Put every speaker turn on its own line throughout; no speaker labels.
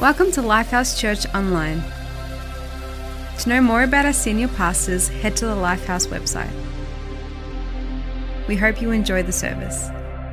Welcome to Lifehouse Church Online. To know more about our senior pastors, head to the Lifehouse website. We hope you enjoy the service.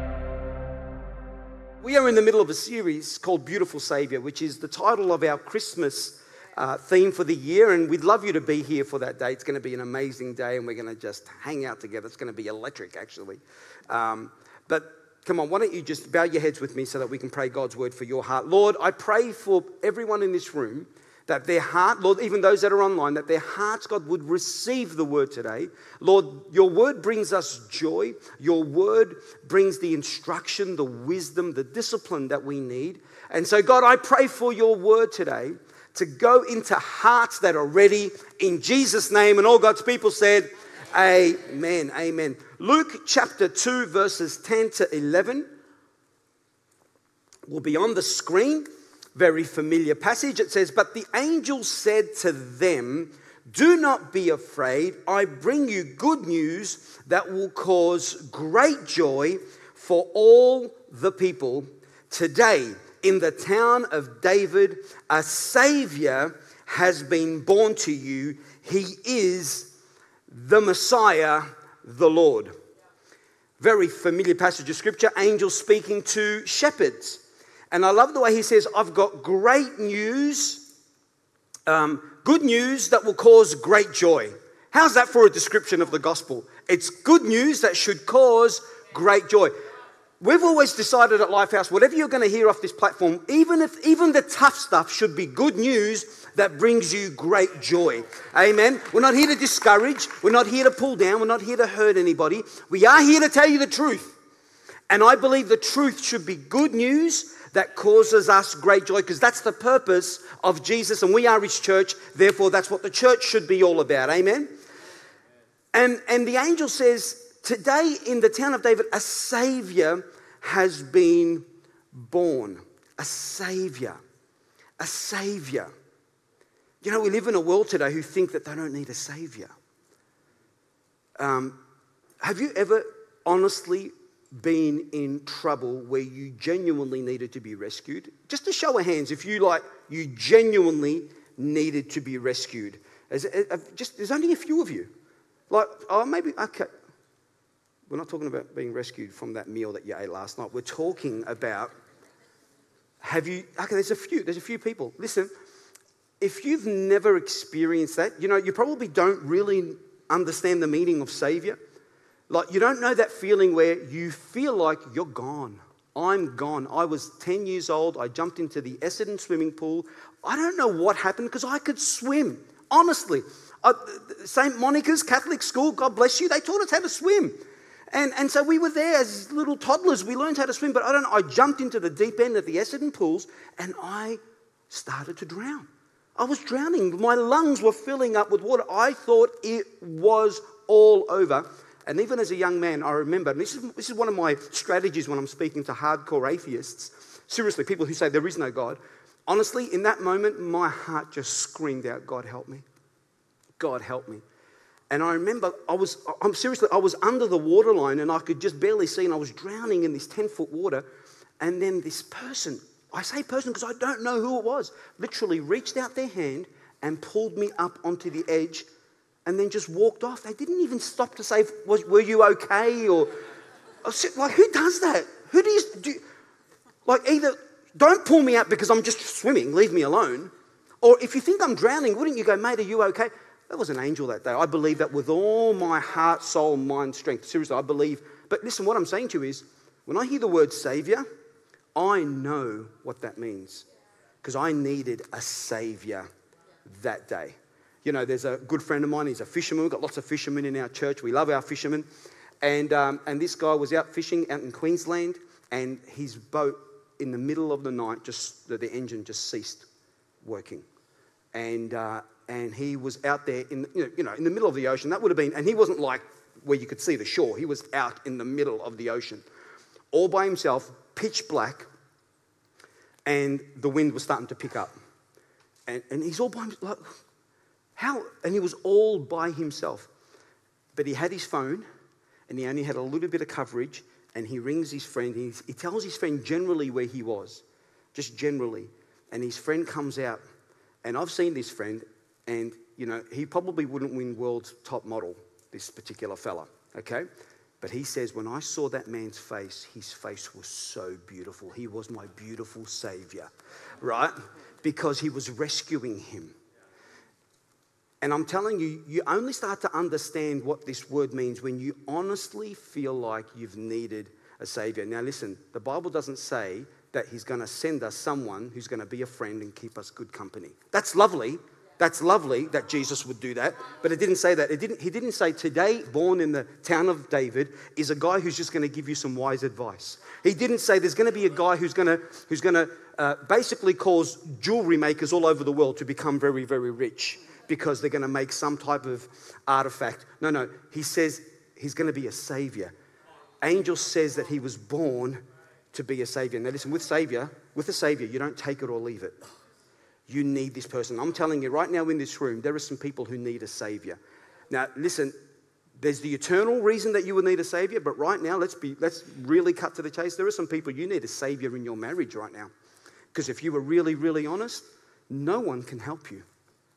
We are in the middle of a series called Beautiful Saviour, which is the title of our Christmas theme for the year, and we'd love you to be here for that day. It's going to be an amazing day, and we're going to just hang out together. It's going to be electric, actually. But come on, why don't you just bow your heads with me so that we can pray God's word for your heart. Lord, I pray for everyone in this room that their heart, Lord, even those that are online, that their hearts, God, would receive the word today. Lord, your word brings us joy. Your word brings the instruction, the wisdom, the discipline that we need. And so, God, I pray for your word today to go into hearts that are ready in Jesus' name. And all God's people said, amen, amen. Luke chapter 2, verses 10 to 11 will be on the screen. Very familiar passage. It says, "But the angel said to them, 'Do not be afraid. I bring you good news that will cause great joy for all the people. Today, in the town of David, a Savior has been born to you. He is the Messiah, the Lord.'" Very familiar passage of scripture. Angels speaking to shepherds. And I love the way he says, "I've got great news, good news that will cause great joy." How's that for a description of the gospel? It's good news that should cause great joy. We've always decided at Lifehouse, whatever you're going to hear off this platform, even the tough stuff should be good news that brings you great joy. Amen. We're not here to discourage. We're not here to pull down. We're not here to hurt anybody. We are here to tell you the truth. And I believe the truth should be good news that causes us great joy, because that's the purpose of Jesus, and we are his church. Therefore, that's what the church should be all about. Amen. And the angel says, today in the town of David, a Savior has been born. A Savior. A Savior. You know, we live in a world today who think that they don't need a Savior. Have you ever honestly been in trouble where you genuinely needed to be rescued? Just a show of hands if you genuinely needed to be rescued. There's only a few of you. Okay. We're not talking about being rescued from that meal that you ate last night. We're talking about, there's a few people. Listen, if you've never experienced that, you probably don't really understand the meaning of Savior. Like, you don't know that feeling where you feel like you're gone. I'm gone. I was 10 years old. I jumped into the Essendon swimming pool. I don't know what happened because I could swim. Honestly. St. Monica's Catholic school, God bless you, they taught us how to swim. And so we were there as little toddlers. We learned how to swim. But I jumped into the deep end of the Essendon pools and I started to drown. I was drowning. My lungs were filling up with water. I thought it was all over. And even as a young man, I remember, and this is one of my strategies when I'm speaking to hardcore atheists, seriously, people who say there is no God. Honestly, in that moment, my heart just screamed out, "God help me. God help me." And I remember I was under the waterline and I could just barely see, and I was drowning in this 10-foot water. And then this person, I say person because I don't know who it was, literally reached out their hand and pulled me up onto the edge and then just walked off. They didn't even stop to say, "Were you okay?" Or, like, who does that? Who do you like, either don't pull me out because I'm just swimming, leave me alone. Or if you think I'm drowning, wouldn't you go, "Mate, are you okay?" That was an angel that day. I believe that with all my heart, soul, mind, strength. Seriously, I believe. But listen, what I'm saying to you is, when I hear the word Savior, I know what that means. Because I needed a Savior that day. There's a good friend of mine. He's a fisherman. We've got lots of fishermen in our church. We love our fishermen. And this guy was out fishing out in Queensland, and his boat, in the middle of the night, the engine just ceased working. And he was out there in the middle of the ocean. That would have been, and he wasn't like where you could see the shore. He was out in the middle of the ocean, all by himself, pitch black, and the wind was starting to pick up. And he's all by himself. Like, how? And he was all by himself. But he had his phone, and he only had a little bit of coverage, and he rings his friend. He tells his friend generally where he was, just generally. and his friend comes out, and I've seen this friend, and, he probably wouldn't win world's top model, this particular fella, okay? But he says, when I saw that man's face, his face was so beautiful. He was my beautiful Savior, right? Because he was rescuing him. And I'm telling you, you only start to understand what this word means when you honestly feel like you've needed a Savior. Now listen, the Bible doesn't say that he's going to send us someone who's going to be a friend and keep us good company. That's lovely. That's lovely that Jesus would do that. But it didn't say that. He didn't say today, born in the town of David, is a guy who's just going to give you some wise advice. He didn't say there's going to be a guy who's going to basically cause jewelry makers all over the world to become very, very rich because they're going to make some type of artifact. No. He says he's going to be a Savior. Angel says that he was born to be a Savior. Now listen, with a Savior, you don't take it or leave it. You need this person. I'm telling you right now in this room, there are some people who need a Savior. Now listen, there's the eternal reason that you will need a Savior, but right now, let's really cut to the chase. There are some people you need a Savior in your marriage right now. Because if you were really, really honest, no one can help you.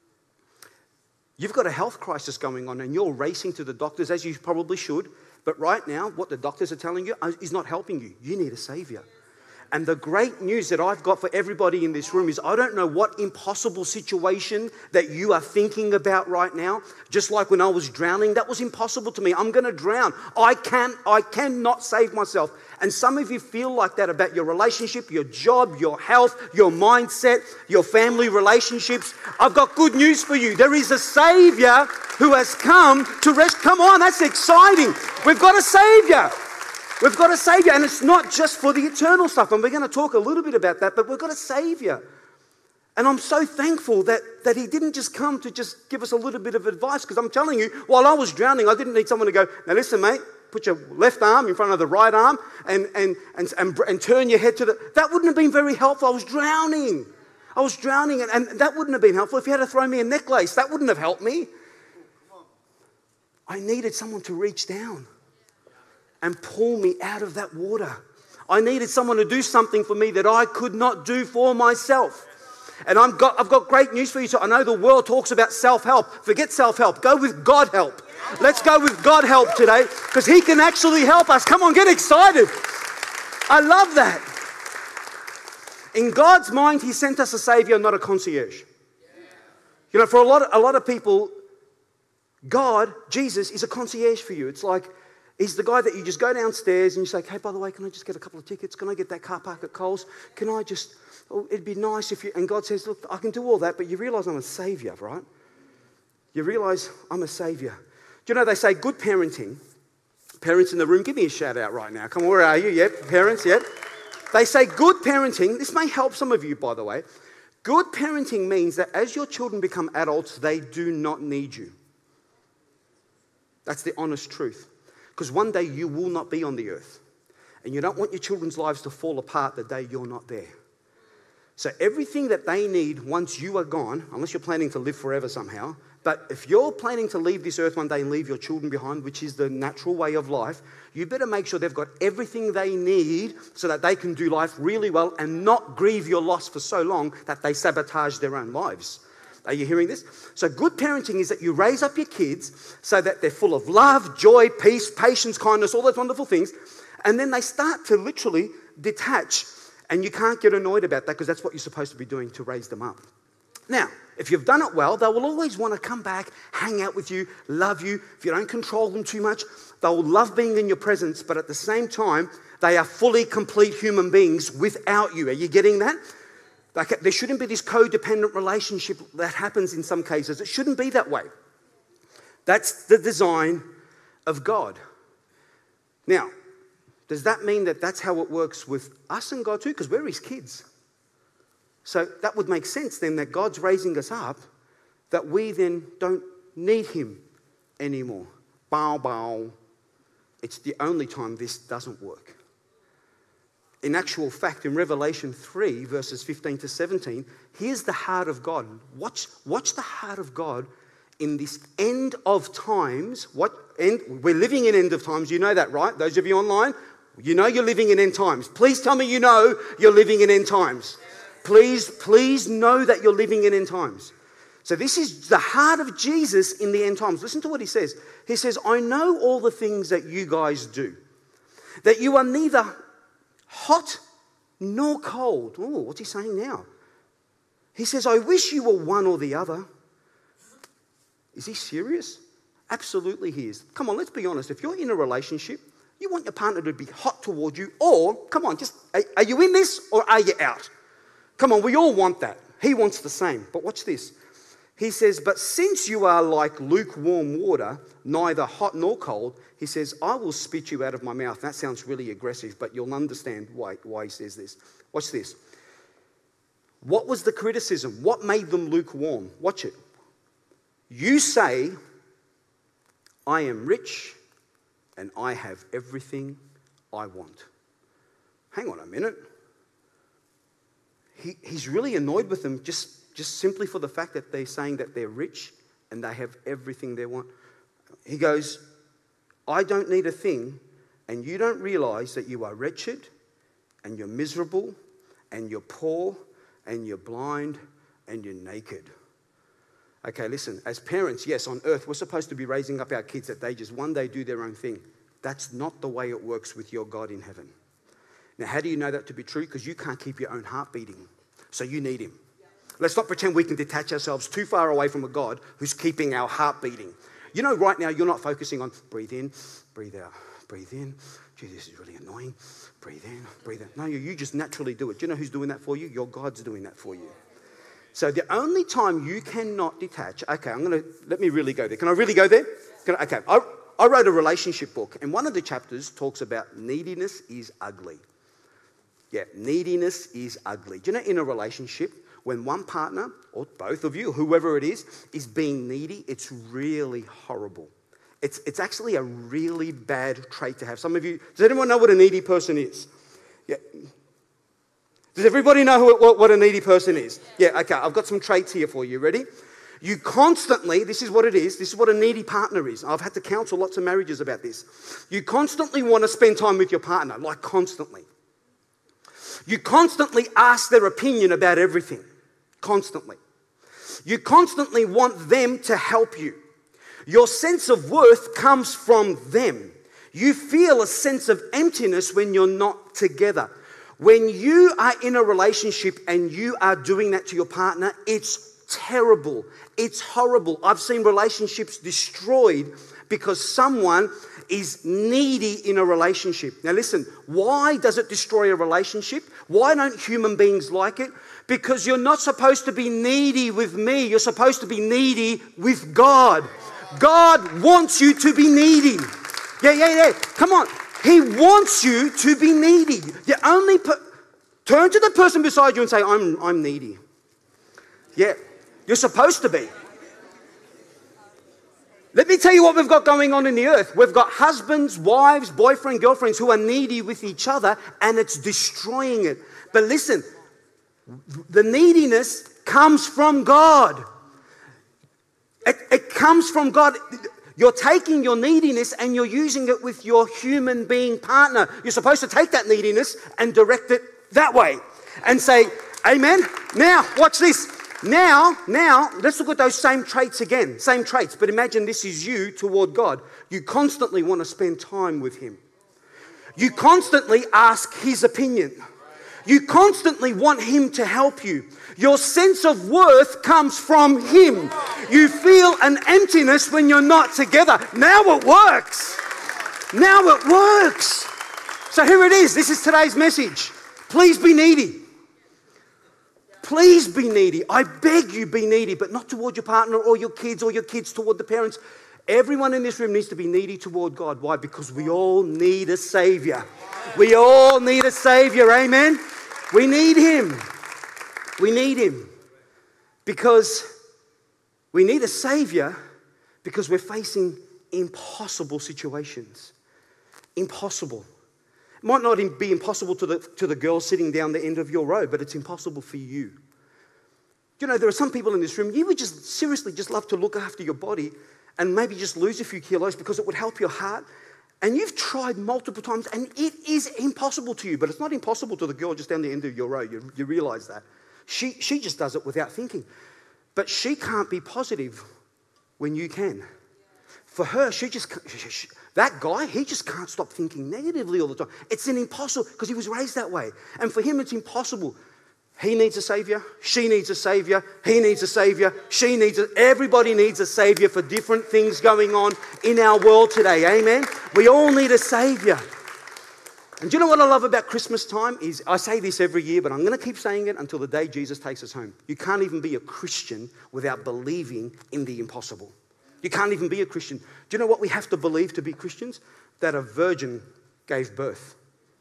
You've got a health crisis going on and you're racing to the doctors, as you probably should. But right now, what the doctors are telling you is not helping you. You need a Savior. And the great news that I've got for everybody in this room is I don't know what impossible situation that you are thinking about right now. Just like when I was drowning, that was impossible to me. I'm going to drown. I cannot save myself. And some of you feel like that about your relationship, your job, your health, your mindset, your family relationships. I've got good news for you. There is a Savior who has come to rescue. Come on, that's exciting. We've got a Savior. We've got a Savior, and it's not just for the eternal stuff, and we're going to talk a little bit about that, but we've got a Savior. And I'm so thankful that he didn't just come to just give us a little bit of advice, because I'm telling you, while I was drowning, I didn't need someone to go, now listen, mate, put your left arm in front of the right arm and turn your head to the... That wouldn't have been very helpful. I was drowning, and that wouldn't have been helpful. If you had to throw me a necklace, that wouldn't have helped me. I needed someone to reach down and pull me out of that water. I needed someone to do something for me that I could not do for myself. And I've got great news for you. So I know the world talks about self-help. Forget self-help. Go with God help. Let's go with God help today because He can actually help us. Come on, get excited. I love that. In God's mind, He sent us a Savior, not a concierge. You know, for a lot of people, God, Jesus, is a concierge for you. It's like He's the guy that you just go downstairs and you say, hey, by the way, can I just get a couple of tickets? Can I get that car park at Coles? Can I just, it'd be nice if you, and God says, look, I can do all that, but you realize I'm a Savior, right? You realize I'm a Savior. Do you know they say good parenting, parents in the room, give me a shout out right now. Come on, where are you? Yep, parents, yep. They say good parenting, this may help some of you, by the way. Good parenting means that as your children become adults, they do not need you. That's the honest truth. Because one day you will not be on the earth. And you don't want your children's lives to fall apart the day you're not there. So everything that they need once you are gone, unless you're planning to live forever somehow, but if you're planning to leave this earth one day and leave your children behind, which is the natural way of life, you better make sure they've got everything they need so that they can do life really well and not grieve your loss for so long that they sabotage their own lives. Are you hearing this? So good parenting is that you raise up your kids so that they're full of love, joy, peace, patience, kindness, all those wonderful things. And then they start to literally detach. And you can't get annoyed about that because that's what you're supposed to be doing to raise them up. Now, if you've done it well, they will always want to come back, hang out with you, love you. If you don't control them too much, they will love being in your presence. But at the same time, they are fully complete human beings without you. Are you getting that? Like, there shouldn't be this codependent relationship that happens in some cases. It shouldn't be that way. That's the design of God. Now, does that mean that that's how it works with us and God too? Because we're His kids. So that would make sense then that God's raising us up, that we then don't need Him anymore. Bow, bow. It's the only time this doesn't work. In actual fact, in Revelation 3, verses 15 to 17, here's the heart of God. Watch the heart of God in this end of times. We're living in end of times. You know that, right? Those of you online, you know you're living in end times. Please tell me you know you're living in end times. Please know that you're living in end times. So this is the heart of Jesus in the end times. Listen to what he says. He says, I know all the things that you guys do, that you are neither hot nor cold. Oh, what's he saying now? He says, I wish you were one or the other. Is he serious? Absolutely he is. Come on, let's be honest. If you're in a relationship, you want your partner to be hot toward you, or, come on, are you in this or are you out? Come on, we all want that. He wants the same. But watch this. He says, but since you are like lukewarm water, neither hot nor cold, he says, I will spit you out of my mouth. That sounds really aggressive, but you'll understand why he says this. Watch this. What was the criticism? What made them lukewarm? Watch it. You say, I am rich and I have everything I want. Hang on a minute. He's really annoyed with them just simply for the fact that they're saying that they're rich and they have everything they want. He goes, I don't need a thing, and you don't realize that you are wretched and you're miserable and you're poor and you're blind and you're naked. Okay, listen, as parents, yes, on earth, we're supposed to be raising up our kids that they just one day do their own thing. That's not the way it works with your God in heaven. Now, how do you know that to be true? Because you can't keep your own heart beating. So you need him. Let's not pretend we can detach ourselves too far away from a God who's keeping our heart beating. You know, right now, you're not focusing on breathe in, breathe out, breathe in. Gee, this is really annoying. Breathe in, breathe out. No, you just naturally do it. Do you know who's doing that for you? Your God's doing that for you. So the only time you cannot detach, okay, let me really go there. Can I really go there? Okay, I wrote a relationship book, and one of the chapters talks about neediness is ugly. Yeah, neediness is ugly. Do you know in a relationship, when one partner, or both of you, whoever it is being needy, it's really horrible. It's actually a really bad trait to have. Some of you, does anyone know what a needy person is? Yeah. Does everybody know what a needy person is? Yeah, okay, I've got some traits here for you. Ready? You constantly, this is what it is, this is what a needy partner is. I've had to counsel lots of marriages about this. You constantly want to spend time with your partner, like constantly. You constantly ask their opinion about everything. Constantly. You constantly want them to help you. Your sense of worth comes from them. You feel a sense of emptiness when you're not together. When you are in a relationship and you are doing that to your partner, it's terrible. It's horrible. I've seen relationships destroyed because someone is needy in a relationship. Now listen, why does it destroy a relationship? Why don't human beings like it? Because you're not supposed to be needy with me. You're supposed to be needy with God. God wants you to be needy. Yeah. Come on. He wants you to be needy. Turn to the person beside you and say, I'm needy. Yeah, you're supposed to be. Let me tell you what we've got going on in the earth. We've got husbands, wives, boyfriend, girlfriends who are needy with each other, and it's destroying it. But listen, the neediness comes from God. It comes from God. You're taking your neediness and you're using it with your human being partner. You're supposed to take that neediness and direct it that way and say, amen. Now, watch this. Now, let's look at those same traits again. Same traits, but imagine this is you toward God. You constantly want to spend time with him. You constantly ask his opinion. You constantly want him to help you. Your sense of worth comes from him. You feel an emptiness when you're not together. Now it works. Now it works. So here it is. This is today's message. Please be needy. Please be needy. I beg you, be needy, but not toward your partner or your kids toward the parents. Everyone in this room needs to be needy toward God. Why? Because we all need a Savior. We all need a Savior. Amen? We need him. We need him. Because we need a Savior because we're facing impossible situations. Impossible. It might not be impossible to the girl sitting down the end of your row, but it's impossible for you. You know, there are some people in this room, you would just seriously just love to look after your body and maybe just lose a few kilos because it would help your heart. And you've tried multiple times and it is impossible to you, but it's not impossible to the girl just down the end of your row. You realize that. She just does it without thinking. But she can't be positive when you can. For her, that guy, he just can't stop thinking negatively all the time. It's an impossible, because he was raised that way. And for him, it's impossible. He needs a savior. She needs a savior. He needs a savior. Everybody needs a savior for different things going on in our world today. Amen? We all need a savior. And do you know what I love about Christmas time? Is I say this every year, but I'm going to keep saying it until the day Jesus takes us home. You can't even be a Christian without believing in the impossible. You can't even be a Christian. Do you know what we have to believe to be Christians? That a virgin gave birth.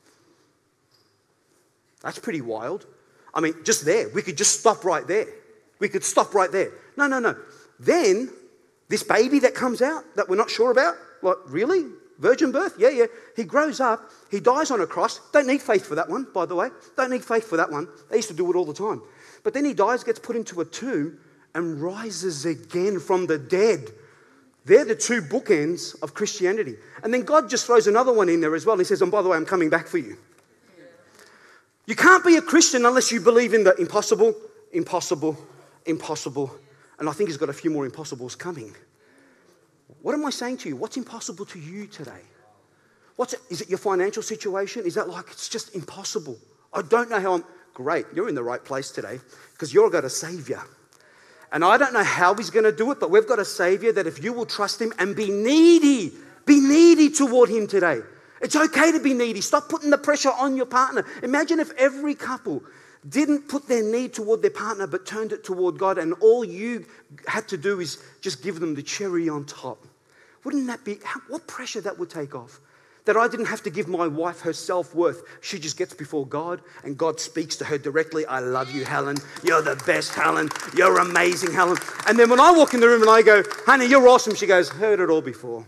That's pretty wild. I mean, just there. We could just stop right there. We could stop right there. No. Then, this baby that comes out that we're not sure about, what, really? Virgin birth? Yeah. He grows up. He dies on a cross. Don't need faith for that one, by the way. Don't need faith for that one. They used to do it all the time. But then he dies, gets put into a tomb, and rises again from the dead. They're the two bookends of Christianity. And then God just throws another one in there as well. He says, and by the way, I'm coming back for you. You can't be a Christian unless you believe in the impossible. And I think he's got a few more impossibles coming. What am I saying to you? What's impossible to you today? Is it your financial situation? Is that like, it's just impossible? I don't know how Great, you're in the right place today because you've got a Savior. And I don't know how he's going to do it, but we've got a Savior that if you will trust him and be needy toward him today. It's okay to be needy. Stop putting the pressure on your partner. Imagine if every couple didn't put their need toward their partner but turned it toward God, and all you had to do is just give them the cherry on top. Wouldn't that be, what pressure that would take off? That I didn't have to give my wife her self-worth. She just gets before God and God speaks to her directly. I love you, Helen. You're the best, Helen. You're amazing, Helen. And then when I walk in the room and I go, honey, you're awesome. She goes, heard it all before.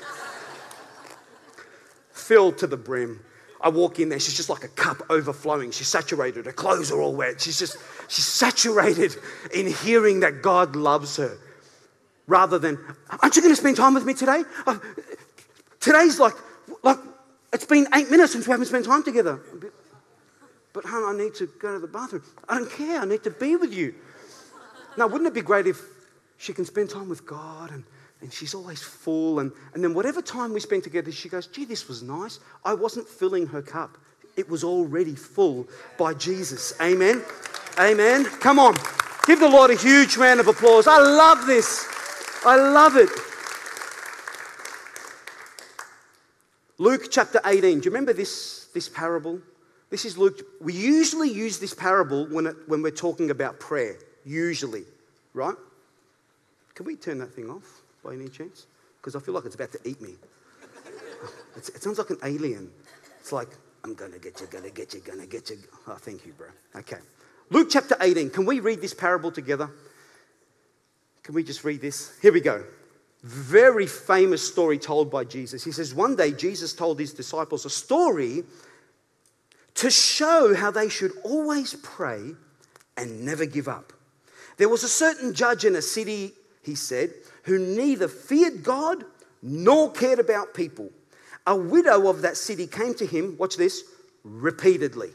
Filled to the brim. I walk in there, she's just like a cup overflowing. She's saturated. Her clothes are all wet. She's saturated in hearing that God loves her. Rather than, aren't you going to spend time with me today? Today's like, it's been 8 minutes since we haven't spent time together. But hon, I need to go to the bathroom. I don't care. I need to be with you. Now, wouldn't it be great if she can spend time with God and she's always full and then whatever time we spend together, she goes, gee, this was nice. I wasn't filling her cup. It was already full by Jesus. Amen? Amen? Come on. Give the Lord a huge round of applause. I love this. I love it. Luke chapter 18. Do you remember this parable? This is Luke. We usually use this parable when we're talking about prayer. Usually. Right? Can we turn that thing off by any chance? Because I feel like it's about to eat me. It sounds like an alien. It's like, I'm going to get you, going to get you, going to get you. Oh, thank you, bro. Okay. Luke chapter 18. Can we read this parable together? Can we just read this? Here we go. Very famous story told by Jesus. He says, one day Jesus told his disciples a story to show how they should always pray and never give up. There was a certain judge in a city, he said, who neither feared God nor cared about people. A widow of that city came to him, watch this, repeatedly,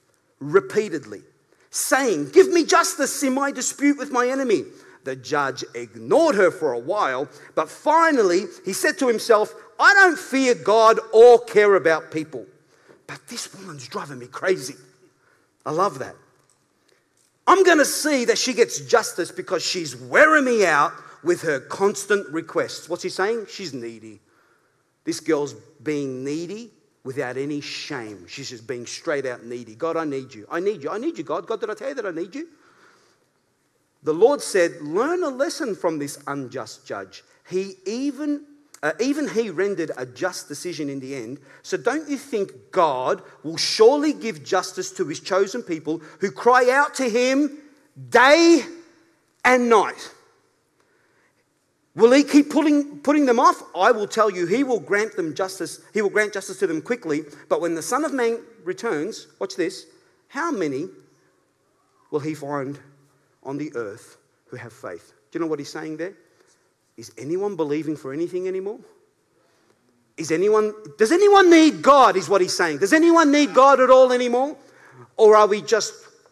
saying, give me justice in my dispute with my enemy. The judge ignored her for a while, but finally he said to himself, I don't fear God or care about people, but this woman's driving me crazy. I love that. I'm going to see that she gets justice because she's wearing me out with her constant requests. What's he saying? She's needy. This girl's being needy without any shame. She's just being straight out needy. God, I need you. I need you. I need you, God. God, did I tell you that I need you? The Lord said, learn a lesson from this unjust judge. Even he rendered a just decision in the end. So don't you think God will surely give justice to his chosen people who cry out to him day and night? Will he keep putting them off? I will tell you, he will grant them justice. He will grant justice to them quickly. But when the Son of Man returns, watch this, how many will he find on the earth who have faith? Do you know what he's saying there? Is anyone believing for anything anymore? Does anyone need God, is what he's saying. Does anyone need God at all anymore? Or are we just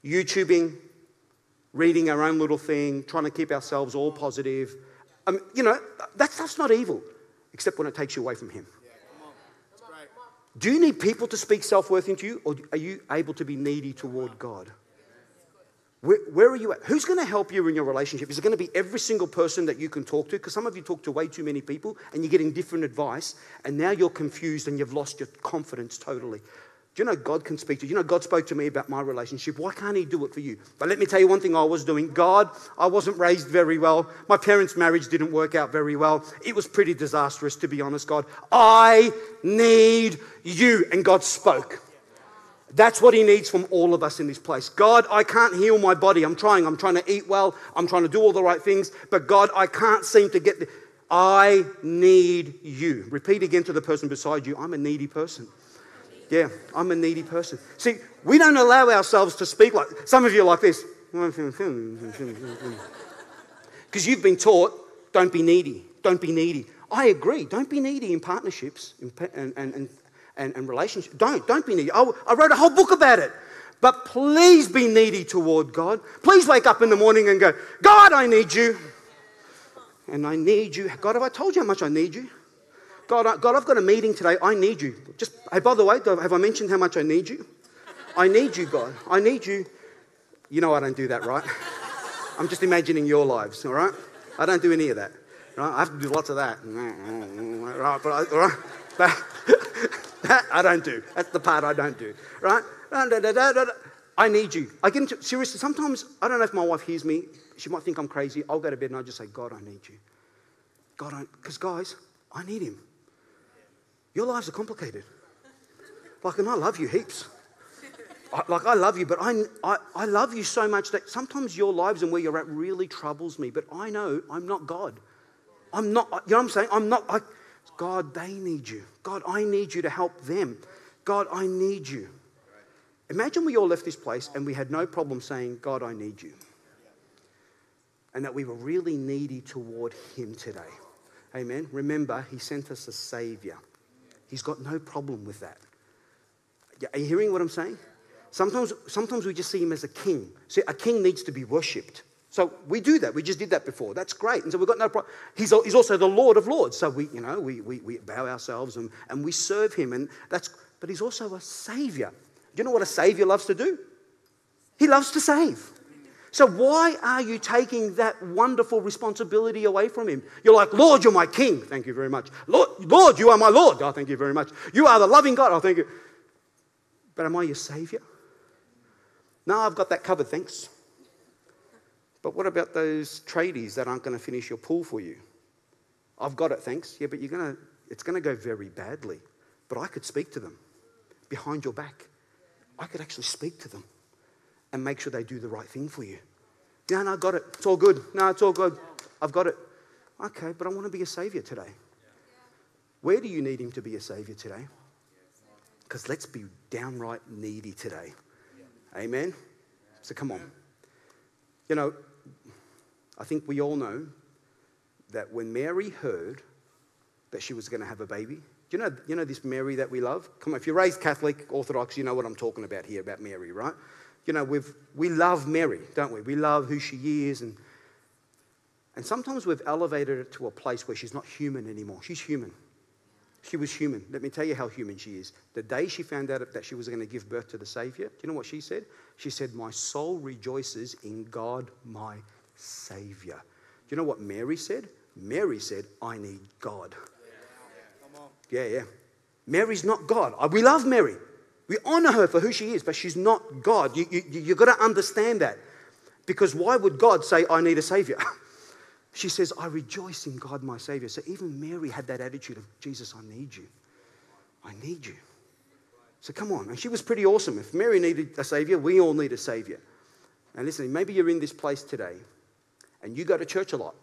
YouTubing, reading our own little thing, trying to keep ourselves all positive. That stuff's not evil, except when it takes you away from Him. Do you need people to speak self-worth into you, or are you able to be needy toward God? Where are you at? Who's going to help you in your relationship? Is it going to be every single person that you can talk to? Because some of you talk to way too many people and you're getting different advice, and now you're confused and you've lost your confidence totally. Do you know God can speak to you? You know God spoke to me about my relationship. Why can't He do it for you? But let me tell you one thing I was doing. God, I wasn't raised very well. My parents' marriage didn't work out very well. It was pretty disastrous, to be honest, God. I need you. And God spoke. That's what He needs from all of us in this place. God, I can't heal my body. I'm trying to eat well. I'm trying to do all the right things. But God, I can't seem to get I need you. Repeat again to the person beside you, I'm a needy person. Yeah, I'm a needy person. See, we don't allow ourselves to speak like, some of you are like this. Because you've been taught, don't be needy. Don't be needy. I agree. Don't be needy in partnerships and relationships. Don't be needy. I wrote a whole book about it. But please be needy toward God. Please wake up in the morning and go, God, I need you. And I need you. God, have I told you how much I need you? God, I've got a meeting today. I need you. Hey, by the way, have I mentioned how much I need you? I need you, God. I need you. You know I don't do that, right? I'm just imagining your lives, all right? I don't do any of that. Right? I have to do lots of that. Right? But that I don't do. That's the part I don't do, right? I need you. I get into, seriously, sometimes, I don't know if my wife hears me. She might think I'm crazy. I'll go to bed and I'll just say, God, I need you. Because guys, I need Him. Your lives are complicated. And I love you heaps. I love you, but I love you so much that sometimes your lives and where you're at really troubles me. But I know I'm not God. I'm not, you know what I'm saying? God, they need you. God, I need you to help them. God, I need you. Imagine we all left this place and we had no problem saying, God, I need you. And that we were really needy toward Him today. Amen. Remember, He sent us a Savior. He's got no problem with that. Are you hearing what I'm saying? Sometimes we just see Him as a king. See, a king needs to be worshipped. So we do that. We just did that before. That's great. And so we've got no problem. He's also the Lord of Lords. So we bow ourselves and we serve Him. But He's also a Savior. Do you know what a Savior loves to do? He loves to save. So why are you taking that wonderful responsibility away from Him? You're like, Lord, you're my King. Thank you very much. Lord, you are my Lord. Oh, thank you very much. You are the loving God. Oh, thank you. But am I your Savior? No, I've got that covered, thanks. But what about those tradies that aren't going to finish your pool for you? I've got it, thanks. Yeah, but it's going to go very badly. But I could speak to them behind your back. I could actually speak to them and make sure they do the right thing for you. No, I got it. It's all good. No, it's all good. I've got it. Okay, but I want to be a Savior today. Where do you need Him to be a Savior today? Because let's be downright needy today. Amen? So come on. You know, I think we all know that when Mary heard that she was going to have a baby, you know this Mary that we love? Come on, if you're raised Catholic, Orthodox, you know what I'm talking about here, about Mary, right? You know, we love Mary, don't we? We love who she is. And sometimes we've elevated her to a place where she's not human anymore. She's human. She was human. Let me tell you how human she is. The day she found out that she was going to give birth to the Savior, do you know what she said? She said, my soul rejoices in God, my Savior. Do you know what Mary said? Mary said, I need God. Yeah. Mary's not God. We love Mary. We honor her for who she is, but she's not God. You've got to understand that. Because why would God say, I need a Savior? She says, I rejoice in God, my Savior. So even Mary had that attitude of, Jesus, I need you. I need you. So come on. And she was pretty awesome. If Mary needed a Savior, we all need a Savior. And listen, maybe you're in this place today and you go to church a lot,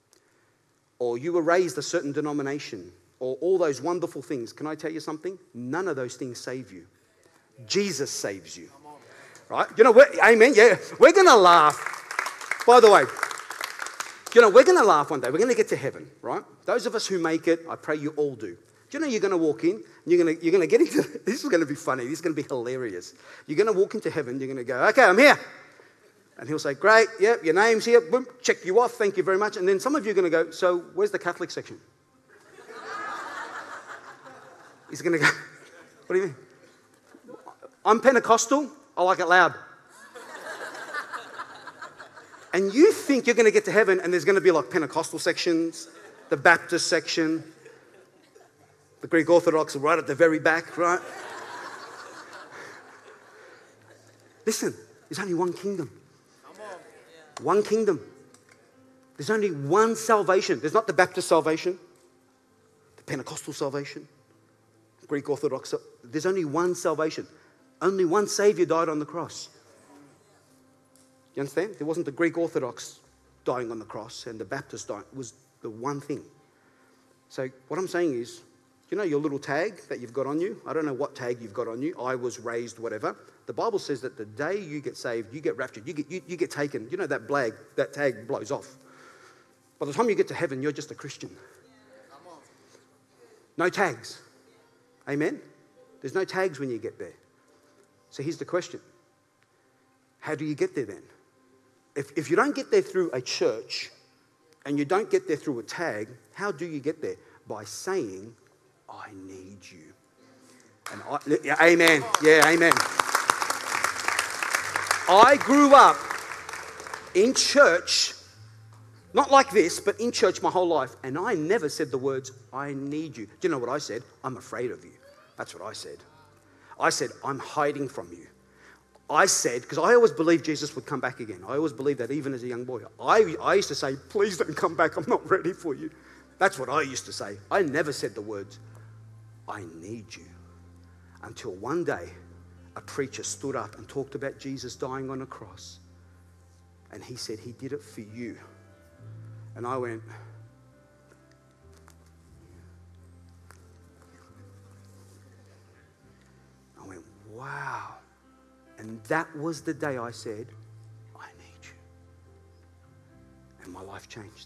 or you were raised a certain denomination, or all those wonderful things. Can I tell you something? None of those things save you. Jesus saves you. Right? You know, amen, yeah. We're going to laugh. By the way, you know, we're going to laugh one day. We're going to get to heaven, right? Those of us who make it, I pray you all do. Do you know you're going to walk in, and you're going to get into, this is going to be funny, this is going to be hilarious. You're going to walk into heaven, you're going to go, okay, I'm here. And he'll say, great, yep, your name's here, boom, check you off, thank you very much. And then some of you are going to go, so where's the Catholic section? He's going to go, what do you mean? I'm Pentecostal, I like it loud. And you think you're going to get to heaven and there's going to be like Pentecostal sections, the Baptist section, the Greek Orthodox are right at the very back, right? Listen, there's only one kingdom. One kingdom. There's only one salvation. There's not the Baptist salvation, the Pentecostal salvation, Greek Orthodox. There's only one salvation. Only one Savior died on the cross. You understand? There wasn't the Greek Orthodox dying on the cross and the Baptist dying. It was the one thing. So what I'm saying is, you know your little tag that you've got on you? I don't know what tag you've got on you. I was raised, whatever. The Bible says that the day you get saved, you get raptured, you get taken. You know that tag blows off. By the time you get to heaven, you're just a Christian. No tags. Amen? There's no tags when you get there. So here's the question. How do you get there then? If you don't get there through a church and you don't get there through a tag, how do you get there? By saying, I need you. And amen. Yeah, amen. I grew up in church, not like this, but in church my whole life, and I never said the words, I need you. Do you know what I said? I'm afraid of you. That's what I said. I said, I'm hiding from you. I said, because I always believed Jesus would come back again. I always believed that even as a young boy. I used to say, please don't come back. I'm not ready for you. That's what I used to say. I never said the words, I need you. Until one day, a preacher stood up and talked about Jesus dying on a cross. And he said he did it for you. And I went, wow. And that was the day I said, I need you. And my life changed.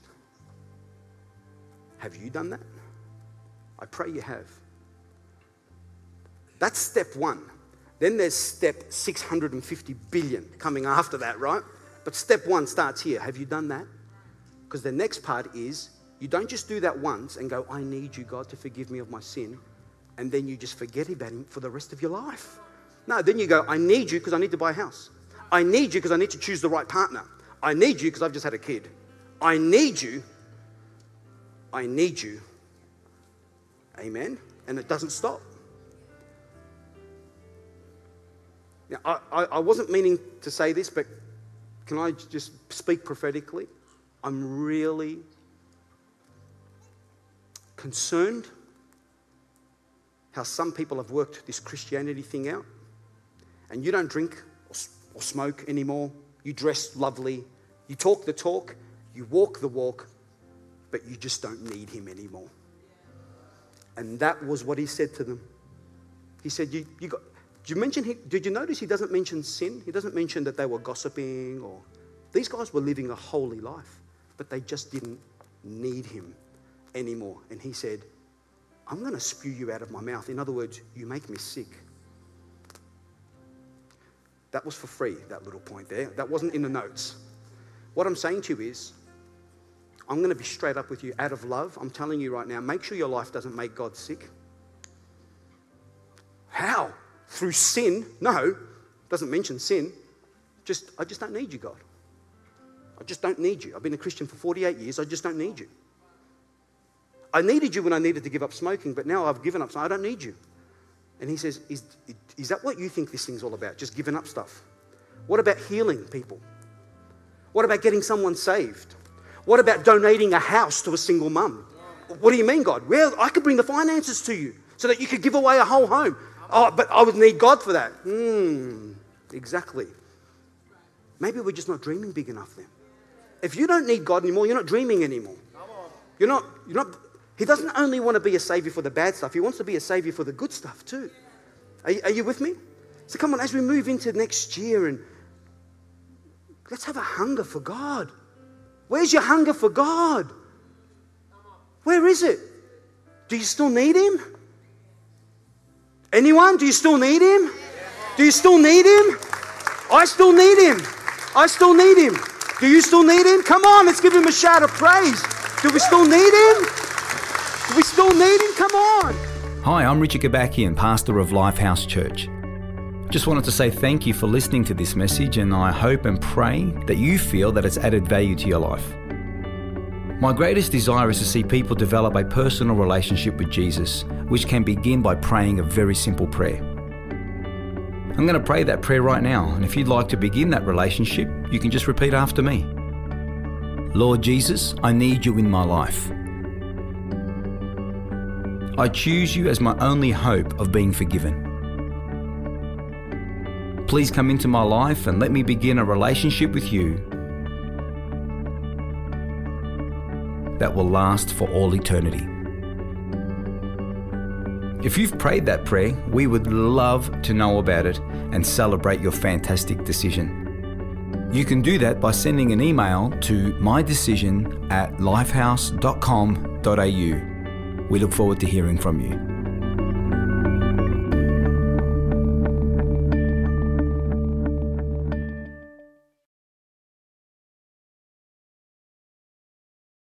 Have you done that? I pray you have. That's step one. Then there's step 650 billion coming after that, right? But step one starts here. Have you done that? Because the next part is, you don't just do that once and go, I need you, God, to forgive me of my sin. And then you just forget about him for the rest of your life. No, then you go, I need you because I need to buy a house. I need you because I need to choose the right partner. I need you because I've just had a kid. I need you. I need you. Amen? And it doesn't stop. Now, I wasn't meaning to say this, but can I just speak prophetically? I'm really concerned how some people have worked this Christianity thing out. And you don't drink or smoke anymore. You dress lovely. You talk the talk. You walk the walk. But you just don't need him anymore. And that was what he said to them. He said, did you notice he doesn't mention sin? He doesn't mention that they were gossiping or... These guys were living a holy life, but they just didn't need him anymore. And he said, I'm going to spew you out of my mouth. In other words, you make me sick. That was for free, that little point there. That wasn't in the notes. What I'm saying to you is, I'm going to be straight up with you out of love. I'm telling you right now, make sure your life doesn't make God sick. How? Through sin? No, doesn't mention sin. I just don't need you, God. I just don't need you. I've been a Christian for 48 years. I just don't need you. I needed you when I needed to give up smoking, but now I've given up, so I don't need you. And he says, is that what you think this thing's all about? Just giving up stuff? What about healing people? What about getting someone saved? What about donating a house to a single mum? What do you mean, God? Well, I could bring the finances to you so that you could give away a whole home. Oh, but I would need God for that. Exactly. Maybe we're just not dreaming big enough then. If you don't need God anymore, you're not dreaming anymore. You're not. He doesn't only want to be a savior for the bad stuff. He wants to be a savior for the good stuff too. Are you with me? So come on, as we move into next year, and let's have a hunger for God. Where's your hunger for God? Where is it? Do you still need him? Anyone? Do you still need him? Do you still need him? I still need him. I still need him. Do you still need him? Come on, let's give him a shout of praise. Do we still need him? Do we still need him? Come on.
Hi, I'm Richard Gabakian, pastor of Lifehouse Church. Just wanted to say thank you for listening to this message, and I hope and pray that you feel that it's added value to your life. My greatest desire is to see people develop a personal relationship with Jesus, which can begin by praying a very simple prayer. I'm going to pray that prayer right now, and if you'd like to begin that relationship, you can just repeat after me. Lord Jesus, I need you in my life. I choose you as my only hope of being forgiven. Please come into my life and let me begin a relationship with you that will last for all eternity. If you've prayed that prayer, we would love to know about it and celebrate your fantastic decision. You can do that by sending an email to mydecision@lifehouse.com.au. We look forward to hearing from you.